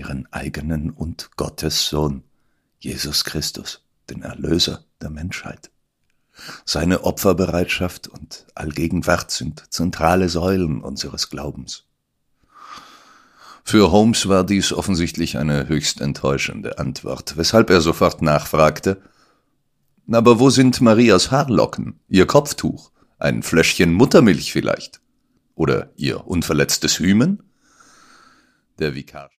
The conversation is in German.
ihren eigenen und Gottes Sohn, Jesus Christus, den Erlöser der Menschheit. Seine Opferbereitschaft und Allgegenwart sind zentrale Säulen unseres Glaubens. Für Holmes war dies offensichtlich eine höchst enttäuschende Antwort, weshalb er sofort nachfragte: »Aber wo sind Marias Haarlocken, ihr Kopftuch, ein Fläschchen Muttermilch vielleicht? Oder ihr unverletztes Hymen?« Der Vikar